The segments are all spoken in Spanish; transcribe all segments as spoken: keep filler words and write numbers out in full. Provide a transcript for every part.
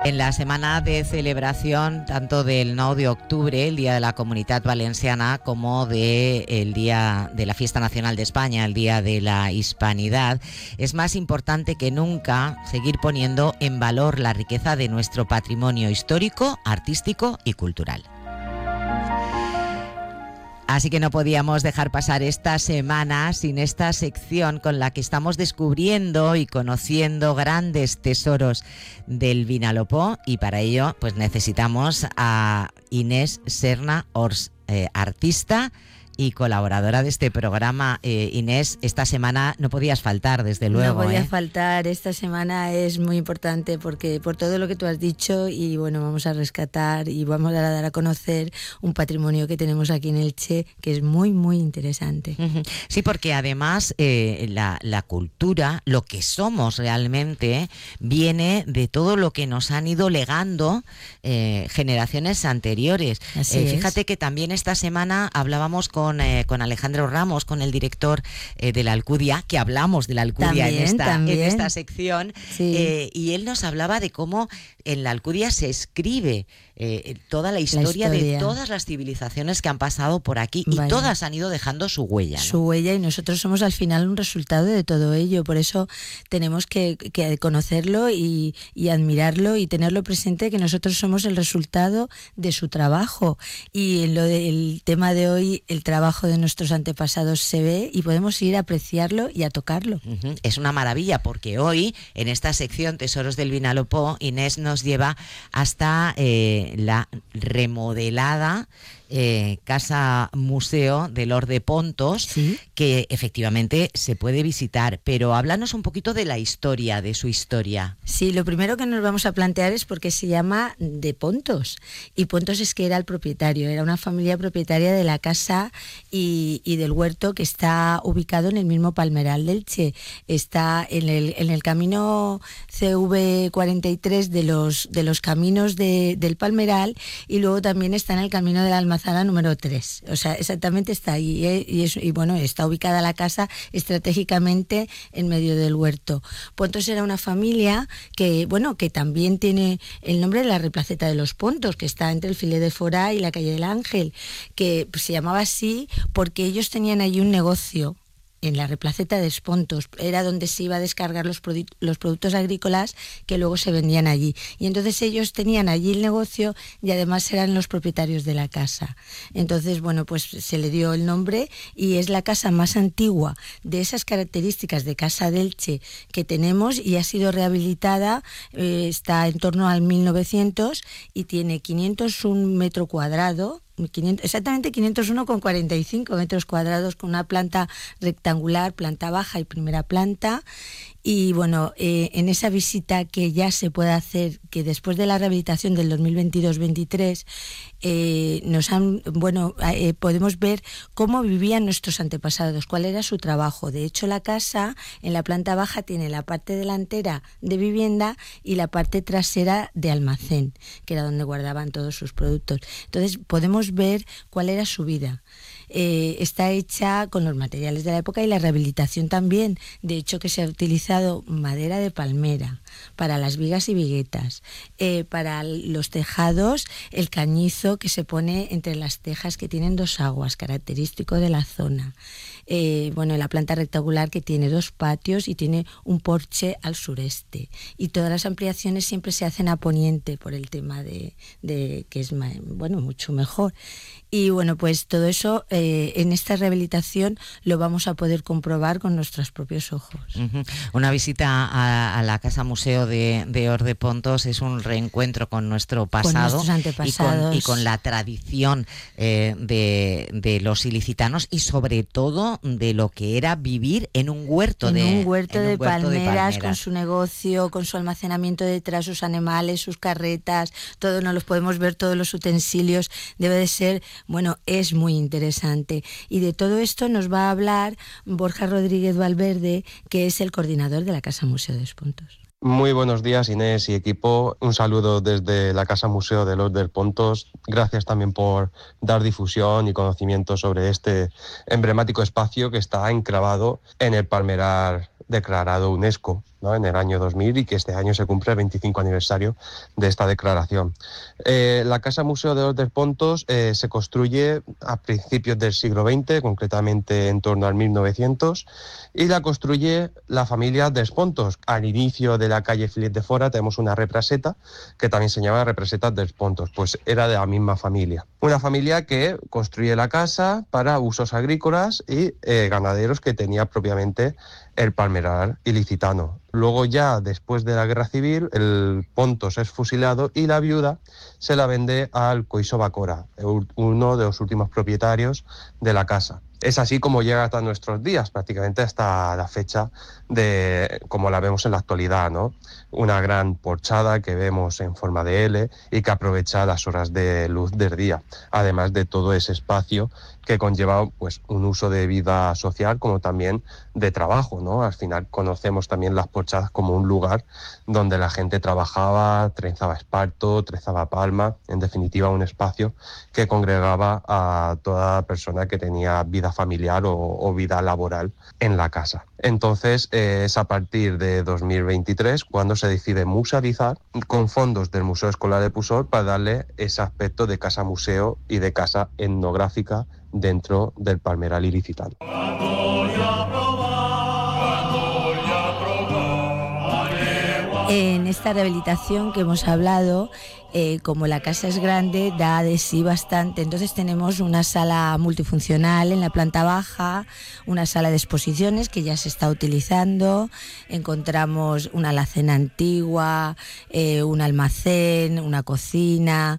En la semana de celebración tanto del nou de octubre, el Día de la Comunitat Valenciana, como del Día de la Fiesta Nacional de España, el Día de la Hispanidad, es más importante que nunca seguir poniendo en valor la riqueza de nuestro patrimonio histórico, artístico y cultural. Así que no podíamos dejar pasar esta semana sin esta sección con la que estamos descubriendo y conociendo grandes tesoros del Vinalopó, y para ello pues necesitamos a Inés Serna Ors, eh, artista y colaboradora de este programa. eh, Inés, esta semana no podías faltar, desde luego. No podía ¿eh? faltar, esta semana es muy importante porque por todo lo que tú has dicho, y bueno, vamos a rescatar y vamos a dar a conocer un patrimonio que tenemos aquí en Elche que es muy, muy interesante. Sí, porque además eh, la, la cultura, lo que somos realmente, viene de todo lo que nos han ido legando eh, generaciones anteriores. Así eh, es. Fíjate que también esta semana hablábamos con Con, eh, con Alejandro Ramos, con el director eh, de la Alcudia, que hablamos de la Alcudia También, en, esta, en también. esta sección, Sí. eh, y él nos hablaba de cómo en la Alcudia se escribe eh, toda la historia, La de historia. todas las civilizaciones que han pasado por aquí, y Vaya. todas han ido dejando su huella, ¿no? Su huella, y nosotros somos al final un resultado de todo ello. Por eso tenemos que, que conocerlo y, y admirarlo y tenerlo presente, que nosotros somos el resultado de su trabajo. Y en lo del tema de hoy, el trabajo de nuestros antepasados se ve y podemos ir a apreciarlo y a tocarlo. Uh-huh. Es una maravilla, porque hoy en esta sección Tesoros del Vinalopó, Inés nos lleva hasta eh, la remodelada Eh, Casa Museo de Lord de Pontos, ¿Sí? que efectivamente se puede visitar, pero háblanos un poquito de la historia, de su historia. Sí, lo primero que nos vamos a plantear es por qué se llama de Pontos. Y Pontos es que era el propietario, era una familia propietaria de la casa y, y del huerto, que está ubicado en el mismo Palmeral del Che. Está en el, en el camino C V cuarenta y tres de los, de los caminos de, del Palmeral, y luego también está en el camino de la Almazara número tres, o sea, exactamente está ahí, ¿eh? y, es, y bueno, está ubicada la casa estratégicamente en medio del huerto. Pontos era una familia que, bueno, que también tiene el nombre de la Replaceta de los Pontos, que está entre el Filet de Forá y la calle del Ángel, que pues, se llamaba así porque ellos tenían allí un negocio en la Replaceta de Pontos, era donde se iba a descargar los, produ- los productos agrícolas que luego se vendían allí. Y entonces ellos tenían allí el negocio y además eran los propietarios de la casa. Entonces, bueno, pues se le dio el nombre, y es la casa más antigua de esas características de Casa de Elche que tenemos, y ha sido rehabilitada, eh, está en torno al mil novecientos y tiene quinientos un metro cuadrado, quinientos, exactamente quinientos uno coma cuarenta y cinco metros cuadrados, con una planta rectangular, planta baja y primera planta. Y bueno, eh, en esa visita que ya se puede hacer, que después de la rehabilitación del dos mil veintidós veintitrés, eh, nos han, bueno, eh, podemos ver cómo vivían nuestros antepasados, cuál era su trabajo. De hecho, la casa en la planta baja tiene la parte delantera de vivienda y la parte trasera de almacén, que era donde guardaban todos sus productos. Entonces podemos ver cuál era su vida. Eh, está hecha con los materiales de la época, y la rehabilitación también. De hecho, que se ha utilizado madera de palmera para las vigas y viguetas, eh, para los tejados, el cañizo que se pone entre las tejas, que tienen dos aguas, característico de la zona. Eh, bueno, la planta rectangular, que tiene dos patios y tiene un porche al sureste, y todas las ampliaciones siempre se hacen a poniente por el tema de, de que es, bueno, mucho mejor. Y bueno, pues todo eso eh, en esta rehabilitación lo vamos a poder comprobar con nuestros propios ojos. Uh-huh. Una visita a, a la Casa Museo de, de Lord de Pontos es un reencuentro con nuestro pasado, con nuestros antepasados, y con, y con la tradición eh, de, de los ilicitanos, y sobre todo de lo que era vivir en un huerto, en de, un huerto, en un de, huerto palmeras, de palmeras, con su negocio, con su almacenamiento detrás, sus animales, sus carretas, todo, nos los podemos ver, todos los utensilios. Debe de ser, bueno, es muy interesante. Y de todo esto nos va a hablar Borja Rodríguez Valverde, que es el coordinador de la Casa Museo de Pontos. Muy buenos días, Inés y equipo. Un saludo desde la Casa Museo de Lord de Pontos. Gracias también por dar difusión y conocimiento sobre este emblemático espacio que está enclavado en el palmeral declarado UNESCO. ¿no? En el año dos mil, y que este año se cumple el veinticinco aniversario de esta declaración. Eh, la Casa Museo de Los del Pontos eh, se construye a principios del siglo veinte, concretamente en torno al mil novecientos, y la construye la familia dels Pontos. Al inicio de la calle Filip de Fora tenemos una represeta que también se llama Represeta dels Pontos, pues era de la misma familia. Una familia que construye la casa para usos agrícolas y eh, ganaderos que tenía propiamente el palmeral ilicitano. Luego ya después de la guerra civil el Pontos es fusilado y la viuda se la vende al Coiso Bacora, uno de los últimos propietarios de la casa. Es así como llega hasta nuestros días, prácticamente hasta la fecha de como la vemos en la actualidad, ¿no? Una gran porchada que vemos en forma de L y que aprovecha las horas de luz del día, además de todo ese espacio que conlleva pues un uso de vida social como también de trabajo, ¿no? Al final conocemos también las porchadas como un lugar donde la gente trabajaba, trenzaba esparto, trenzaba palma, en definitiva un espacio que congregaba a toda persona que tenía vida familiar o, o vida laboral en la casa. Entonces eh, es a partir de dos mil veintitrés cuando se decide musealizar con fondos del Museo Escolar de Pusol para darle ese aspecto de casa museo y de casa etnográfica dentro del palmeral ilicitano. En esta rehabilitación que hemos hablado, eh, como la casa es grande, da de sí bastante. Entonces tenemos una sala multifuncional en la planta baja, una sala de exposiciones que ya se está utilizando, encontramos una alacena antigua, eh, un almacén, una cocina,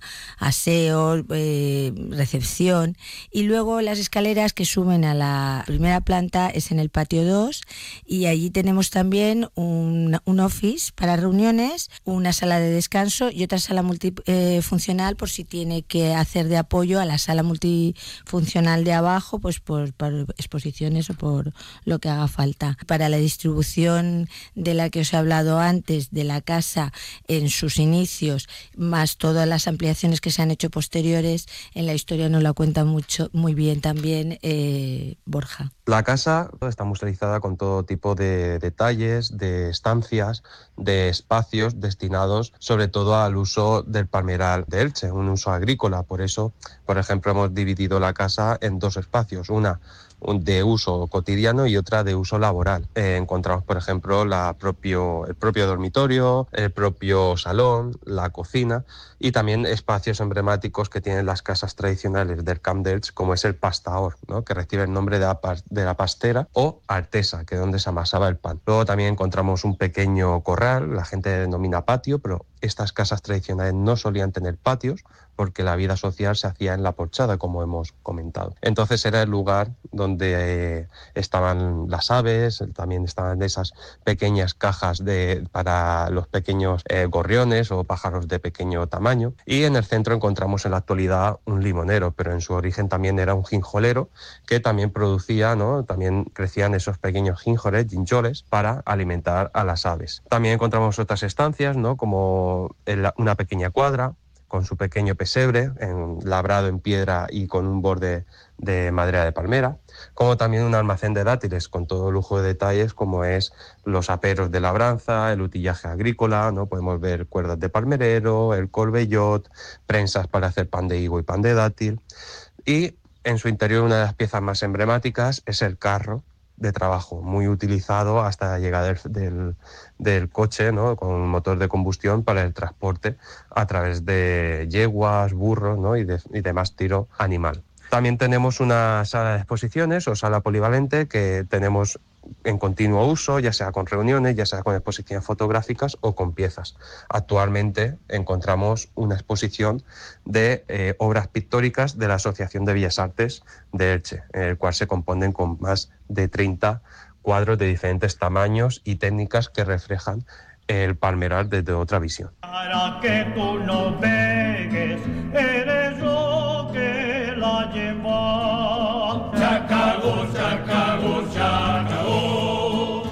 aseo, eh, recepción, y luego las escaleras que suben a la primera planta es en el patio dos, y allí tenemos también un, un office para reuniones, una sala de descanso y otra sala multifuncional eh, por si tiene que hacer de apoyo a la sala multifuncional de abajo, pues por, por exposiciones o por lo que haga falta. Para la distribución de la que os he hablado antes, de la casa en sus inicios, más todas las ampliaciones que se han hecho posteriores, en la historia nos la cuenta mucho, muy bien también eh, Borja. La casa está musealizada con todo tipo de detalles, de estancias, de espacios destinados sobre todo al uso del palmeral de Elche, un uso agrícola. Por eso, por ejemplo, hemos dividido la casa en dos espacios, una de uso cotidiano y otra de uso laboral. Eh, encontramos, por ejemplo, la propio, el propio dormitorio, el propio salón, la cocina y también espacios emblemáticos que tienen las casas tradicionales del Camp d'Elx, como es el pastaor, ¿no? Que recibe el nombre de la, de la pastera, o artesa, que es donde se amasaba el pan. Luego también encontramos un pequeño corral, la gente denomina patio, pero estas casas tradicionales no solían tener patios porque la vida social se hacía en la porchada, como hemos comentado. Entonces era el lugar donde eh, estaban las aves, también estaban esas pequeñas cajas de, para los pequeños eh, gorriones o pájaros de pequeño tamaño. Y en el centro encontramos en la actualidad un limonero, pero en su origen también era un ginjolero que también producía, ¿no? También crecían esos pequeños gínjoles, ginjoles, para alimentar a las aves. También encontramos otras estancias, ¿no? Como el, una pequeña cuadra, con su pequeño pesebre, en, labrado en piedra y con un borde de madera de palmera, como también un almacén de dátiles con todo lujo de detalles, como es los aperos de labranza, el utillaje agrícola, ¿no? Podemos ver cuerdas de palmerero, el colbellot, prensas para hacer pan de higo y pan de dátil. Y en su interior una de las piezas más emblemáticas es el carro de trabajo, muy utilizado hasta la llegada del, del, del coche, ¿no? Con un motor de combustión para el transporte a través de yeguas, burros, ¿no? y, de, y demás tiro animal. También tenemos una sala de exposiciones o sala polivalente que tenemos en continuo uso, ya sea con reuniones, ya sea con exposiciones fotográficas o con piezas. Actualmente encontramos una exposición de eh, obras pictóricas de la Asociación de Bellas Artes de Elche, en el cual se componen con más de treinta cuadros de diferentes tamaños y técnicas que reflejan el palmeral desde otra visión. Para que tú no pegues, eres lo que la lleva. La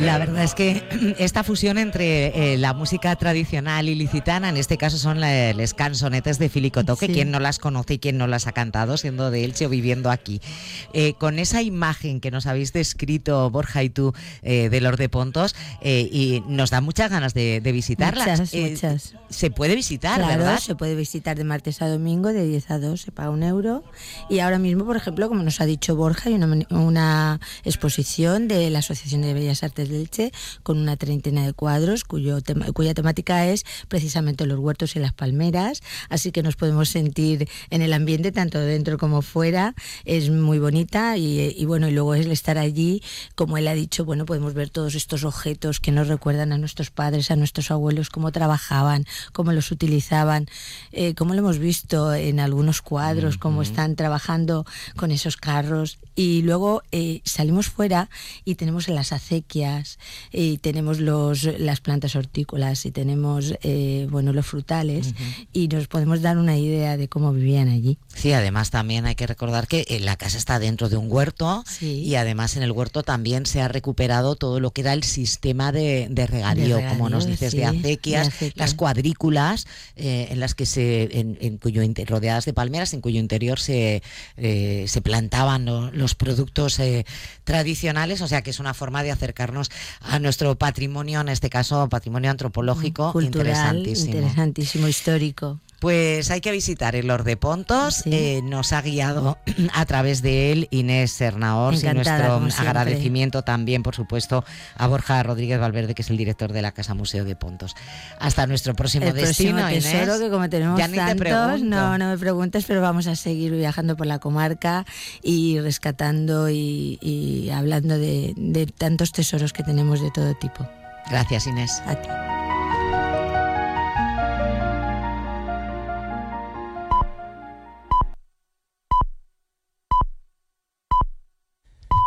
La verdad es que esta fusión entre eh, la música tradicional y licitana, en este caso son la, les canzonetes de Filicotó, que sí. Quien no las conoce y quien no las ha cantado, siendo de Elche o viviendo aquí. Eh, con esa imagen que nos habéis descrito, Borja y tú, eh, de Lor de Pontos, eh, y nos da muchas ganas de, de visitarlas. Muchas, eh, muchas. Se puede visitar, claro, ¿verdad? Se puede visitar de martes a domingo, de diez a dos, se paga un euro. Y ahora mismo, por ejemplo, como nos ha dicho Borja, hay una, una exposición de la Asociación de Bellas Artes de Elche con una treintena de cuadros cuyo tema, cuya temática es precisamente los huertos y las palmeras, así que nos podemos sentir en el ambiente tanto dentro como fuera. Es muy bonita y, y bueno, y luego el estar allí, como él ha dicho, bueno, podemos ver todos estos objetos que nos recuerdan a nuestros padres, a nuestros abuelos, cómo trabajaban, cómo los utilizaban, eh, cómo lo hemos visto en algunos cuadros, mm-hmm. cómo están trabajando con esos carros. Y luego eh, salimos fuera y tenemos las acequias, y tenemos los, las plantas hortícolas y tenemos eh, bueno, los frutales, uh-huh. y nos podemos dar una idea de cómo vivían allí. Sí, además también hay que recordar que la casa está dentro de un huerto, sí. y además en el huerto también se ha recuperado todo lo que era el sistema de, de, regadío, de regadío, como nos dices, sí, de, acequias, de acequias, las cuadrículas eh, en las que se, en, en cuyo rodeadas de palmeras, en cuyo interior se, eh, se plantaban ¿no? los productos eh, tradicionales, o sea que es una forma de acercarnos a nuestro patrimonio, en este caso patrimonio antropológico, cultural, interesantísimo. interesantísimo, histórico. Pues hay que visitar el Lor de Pontos, sí. eh, nos ha guiado a través de él Inés Sernaors, y nuestro agradecimiento también, por supuesto, a Borja Rodríguez Valverde, que es el director de la Casa Museo de Pontos. Hasta nuestro próximo el destino, próximo tesoro, Inés. Que como tenemos ya ni tantos, te pregunto. no, no me preguntes, pero vamos a seguir viajando por la comarca y rescatando y, y hablando de, de tantos tesoros que tenemos de todo tipo. Gracias, Inés. A ti.